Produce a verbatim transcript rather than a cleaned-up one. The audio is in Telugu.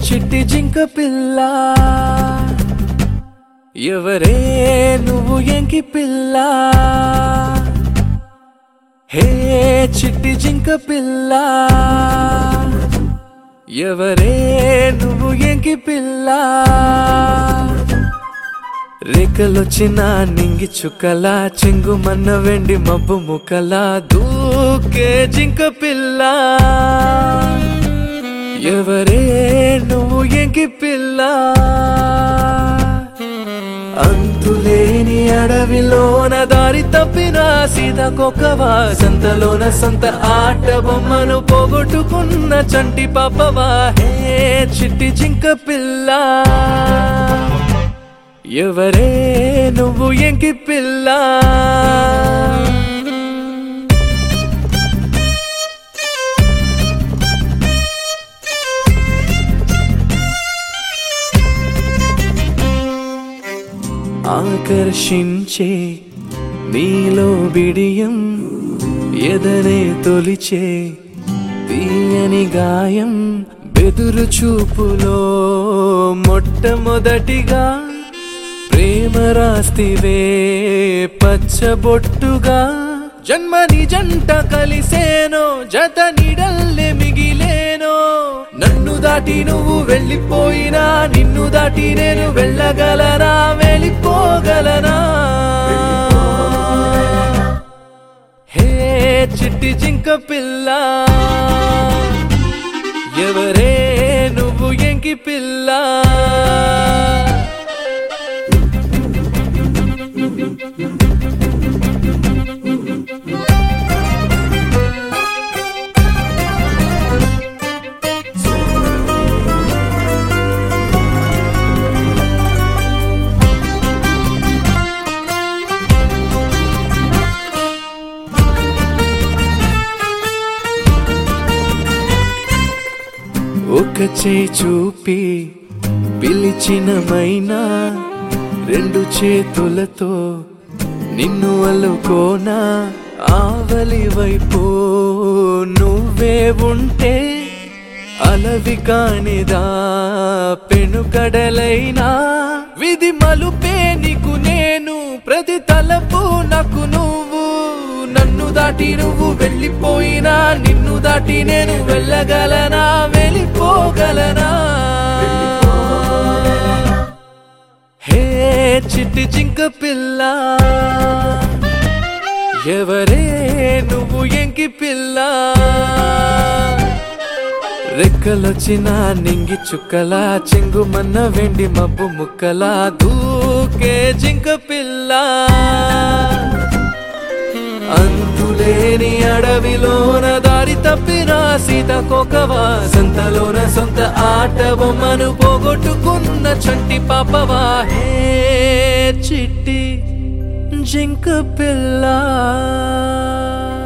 చిట్టి జింక పిల్ల ఎవరే నువ్వు ఎంకి పిల్ల హే చిట్టి జింక పిల్ల ఎవరే నువ్వు ఎంకి పిల్ల రేఖలొచ్చిన నింగి చుక్కలా చెంగుమన్న వెండి మబ్బు ముక్కలా దూకే జింక పిల్ల ఎవరే నువ్వు ఎంకి పిల్ల అంతులేని అడవిలోన దారి తప్పిన సీతకొకవా సంతలోన సొంత ఆట బొమ్మను పోగొట్టుకున్న చంటి పాపవా హే చిట్టి జింక పిల్ల ఎవరే నువ్వు ఎంకి పిల్ల ఆకర్షించే నీలో బిడియం ఎదనే తొలిచే తీయని గాయం బెదురు చూపులో మొట్టమొదటిగా ప్రేమ రాస్తివే పచ్చబొట్టుగా జన్మని జంట కలిసేనో జత నిడల్లే మిగిలేనో నన్ను దాటి నువ్వు వెళ్ళిపోయినా నిన్ను దాటి నేను వెళ్ళగలనా వెళ్ళిపోగలనా హే చిట్టి జింక పిల్ల ఎవరే నువ్వు ఎంకి పిల్ల ఒక చేయి చూపి పిలిచిన మైనా రెండు చేతులతో నిన్ను అల్లుకోనా ఆవలి వైపు నువ్వే ఉంటే అలవి కానిదా పెనుకడలైనా విధి మలుపే నీకు నేను ప్రతి తలపు నాకు నువ్వు నన్ను దాటి నువ్వు వెళ్ళిపోయినా నిన్ను దాటి నేను వెళ్ళగలనా వెళ్ళిపోగలనా హే చిట్టి జింక పిల్ల ఎవరే నువ్వు ఎంకి పిల్ల రెక్కలొచ్చిన నింగి చుక్కలా చెంగుమన్న వెండి మబ్బు ముక్కలా దూకే జింక పిల్ల అంతులేని అడవిలోన దారి తప్పిన సీతకొకవా సంతలోన సొంత ఆట బొమ్మను పోగొట్టుకున్న చంటి పాపవా హే చిట్టి జింక పిల్ల.